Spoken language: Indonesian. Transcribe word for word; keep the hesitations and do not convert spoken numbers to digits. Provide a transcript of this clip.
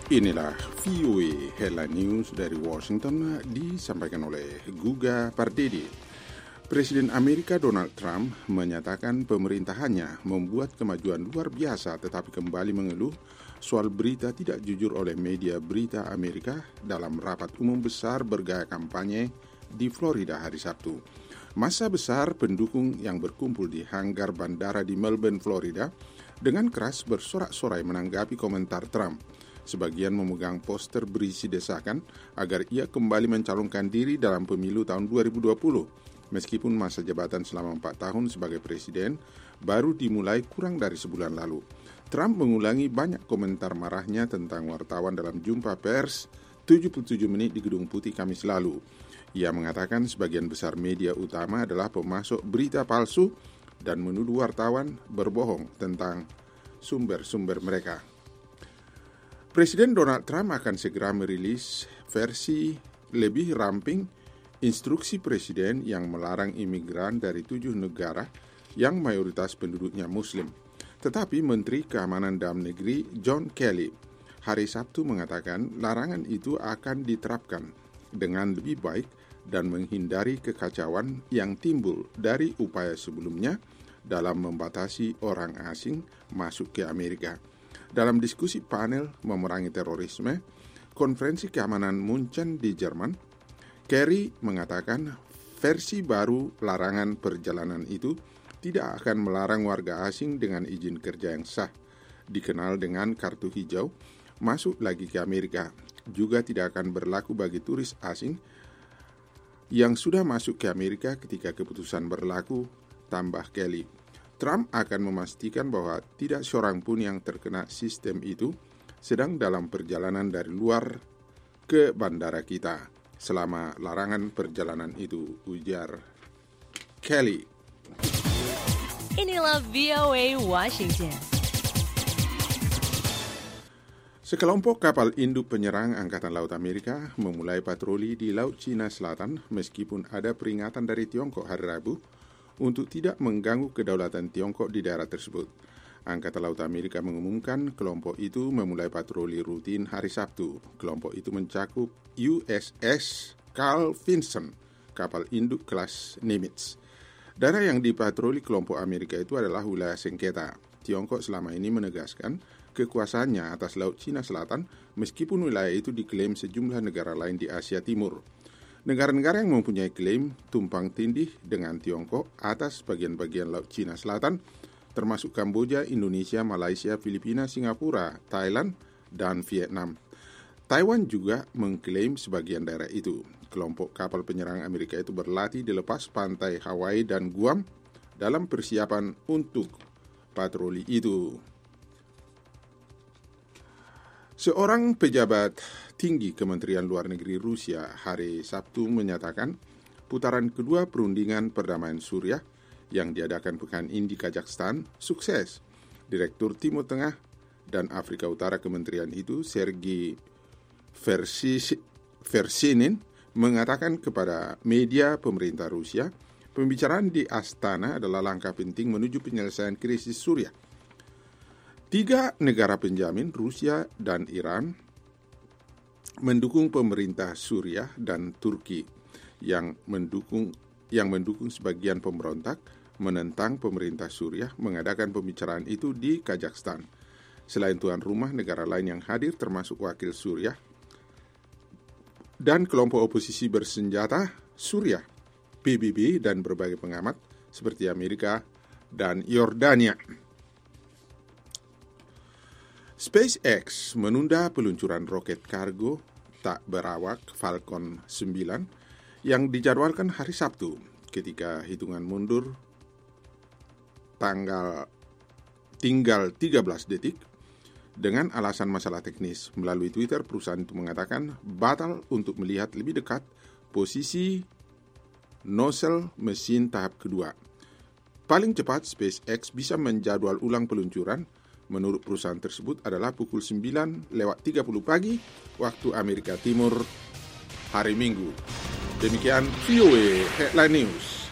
Inilah V O A Headline News dari Washington disampaikan oleh Guga Pardede. Presiden Amerika Donald Trump menyatakan pemerintahannya membuat kemajuan luar biasa tetapi kembali mengeluh soal berita tidak jujur oleh media berita Amerika dalam rapat umum besar bergaya kampanye di Florida hari Sabtu. Massa besar pendukung yang berkumpul di hanggar bandara di Melbourne, Florida dengan keras bersorak-sorai menanggapi komentar Trump. Sebagian memegang poster berisi desakan agar ia kembali mencalonkan diri dalam pemilu tahun dua ribu dua puluh. Meskipun masa jabatan selama empat tahun sebagai presiden baru dimulai kurang dari sebulan lalu. Trump mengulangi banyak komentar marahnya tentang wartawan dalam jumpa pers tujuh puluh tujuh menit di Gedung Putih Kamis lalu. Ia mengatakan sebagian besar media utama adalah pemasok berita palsu dan menuduh wartawan berbohong tentang sumber-sumber mereka. Presiden Donald Trump akan segera merilis versi lebih ramping instruksi presiden yang melarang imigran dari tujuh negara yang mayoritas penduduknya Muslim. Tetapi Menteri Keamanan Dalam Negeri John Kelly hari Sabtu mengatakan larangan itu akan diterapkan dengan lebih baik dan menghindari kekacauan yang timbul dari upaya sebelumnya dalam membatasi orang asing masuk ke Amerika. Dalam diskusi panel memerangi terorisme, konferensi keamanan Munchen di Jerman, Kerry mengatakan versi baru larangan perjalanan itu tidak akan melarang warga asing dengan izin kerja yang sah, dikenal dengan kartu hijau, masuk lagi ke Amerika. Juga tidak akan berlaku bagi turis asing yang sudah masuk ke Amerika ketika keputusan berlaku, tambah Kelly. Trump akan memastikan bahwa tidak seorang pun yang terkena sistem itu sedang dalam perjalanan dari luar ke bandara kita selama larangan perjalanan itu, ujar Kelly. Inilah V O A Washington. Sekelompok kapal induk penyerang Angkatan Laut Amerika memulai patroli di Laut Cina Selatan meskipun ada peringatan dari Tiongkok hari Rabu untuk tidak mengganggu kedaulatan Tiongkok di daerah tersebut. Angkatan Laut Amerika mengumumkan kelompok itu memulai patroli rutin hari Sabtu. Kelompok itu mencakup U S S Carl Vinson, kapal induk kelas Nimitz. Daerah yang dipatroli kelompok Amerika itu adalah wilayah sengketa. Tiongkok selama ini menegaskan kekuasaannya atas Laut Cina Selatan meskipun wilayah itu diklaim sejumlah negara lain di Asia Timur. Negara-negara yang mempunyai klaim tumpang tindih dengan Tiongkok atas bagian-bagian Laut Cina Selatan, termasuk Kamboja, Indonesia, Malaysia, Filipina, Singapura, Thailand, dan Vietnam. Taiwan juga mengklaim sebagian daerah itu. Kelompok kapal penyerang Amerika itu berlatih di lepas pantai Hawaii dan Guam dalam persiapan untuk patroli itu. Seorang pejabat tinggi Kementerian Luar Negeri Rusia hari Sabtu menyatakan putaran kedua perundingan perdamaian Suriah yang diadakan pekan ini di Kazakhstan sukses. Direktur Timur Tengah dan Afrika Utara Kementerian itu, Sergei Vershinin, mengatakan kepada media pemerintah Rusia, pembicaraan di Astana adalah langkah penting menuju penyelesaian krisis Suriah. Tiga negara penjamin, Rusia dan Iran, mendukung pemerintah Suriah dan Turki yang mendukung yang mendukung sebagian pemberontak menentang pemerintah Suriah mengadakan pembicaraan itu di Kazakhstan. Selain tuan rumah, negara lain yang hadir termasuk wakil Suriah dan kelompok oposisi bersenjata Suriah, P B B, dan berbagai pengamat seperti Amerika dan Yordania. SpaceX menunda peluncuran roket kargo tak berawak Falcon sembilan yang dijadwalkan hari Sabtu ketika hitungan mundur tanggal tinggal tiga belas detik dengan alasan masalah teknis. Melalui Twitter, perusahaan itu mengatakan batal untuk melihat lebih dekat posisi nozzle mesin tahap kedua. Paling cepat SpaceX bisa menjadwal ulang peluncuran menurut perusahaan tersebut adalah pukul sembilan lewat tiga puluh pagi waktu Amerika Timur hari Minggu. Demikian V O A Headline News.